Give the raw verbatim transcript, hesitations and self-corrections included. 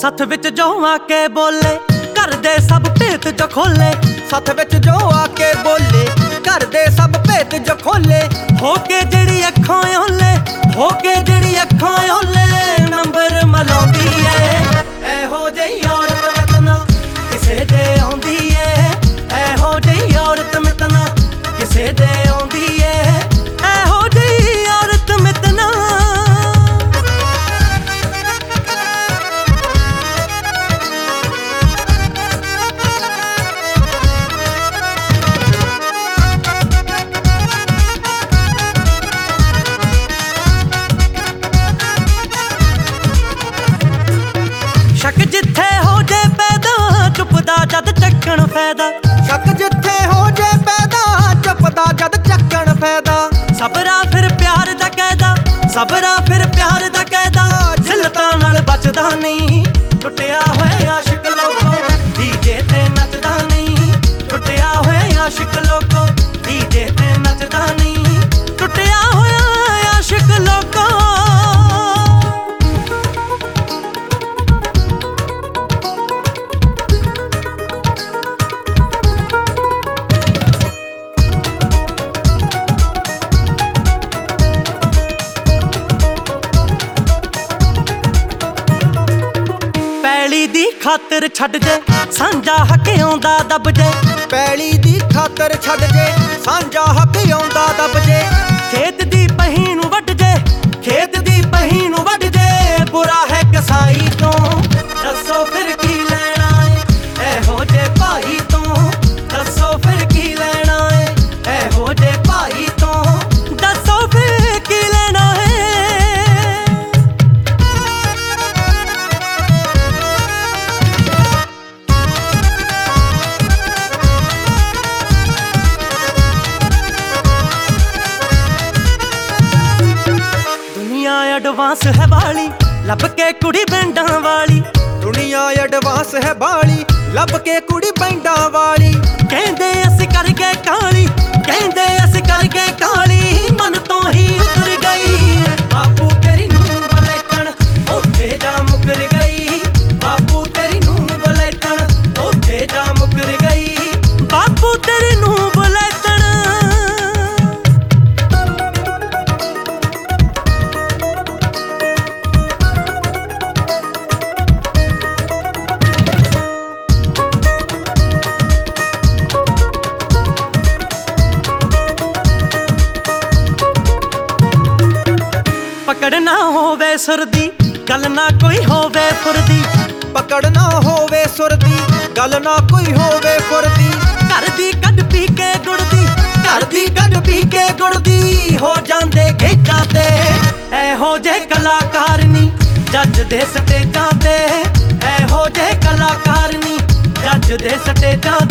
सथ विच जो आके बोले घर दे सब भेत जो खोले। सथ विच जो आके बोले घर दे सब भेत जो खोले। होके जेड़ी अखां ओले होके जेड़ी अखां ओले नंबर मलाउंदी है। एहो जही औरत मितना किसे दे आउंदी है। एहो जही औरत मितना किसे दे आउंदी है। एहो जही औरत मितना शक जिथे हो जे पैदा चुपदा जद चक्कण फैदा। शक जिथे हो जे पैदा चुपदा जद चक्कण फैदा। सबरा फिर प्यार दा कैदा सबरा फिर प्यार दा कैदा। जिलतां नाल बचदा नहीं टुटिया होया आशिक लोगो डीजे ते नचदा नहीं। टुटिया होया आशिक लोगो डीजे ते नचदा नहीं। टुटिया होया आशिक लोगो पैली दी खातर छड़ जे सांझा हक आउंदा दब जे। पैली दी खातर छड़ जे सांझा हक आउंदा दब जे। खेत दी पही नूं वढ जे खेत दी पही नूं वढ जे। बुरा है कसाई तो दसो फिर की लेना है। एहो जे भाई तो दसो फिर की लेना है। एहो जे भाई तो दसो फिर की लेना है। दुनिया एडवांस है वाली लब के कुड़ी बैंडा वाली। दुनिया एडवांस है बाली लब के कुड़ी बैंडा वाली। कहंदे अस करके काली कहंदे अस करके काली मन तो ही उतर गई। बापू तेरी नूं बलैतण ओथे जा मुकर गई। बापू तेरी नूं बलैतण ओथे जा मुकर गई। बापू तेरी नूं बलैतण पकड़ ना होवे सुर दी गल ना कोई होवे फुरदी। पकड़ ना होवे सुर दी गल ना कोई होवे फुरदी। घर दी कड पी के गुड़दी घर दी कड पी के गुड़दी हो जांदे गेटां ते। एहो जे कलाकार नी जज दे स्टेजां ते। एहो जे कलाकार नी जज दे स्टेजां